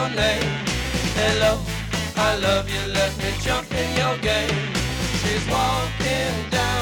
your name. Hello, I love you, let me jump in your game. She's walking down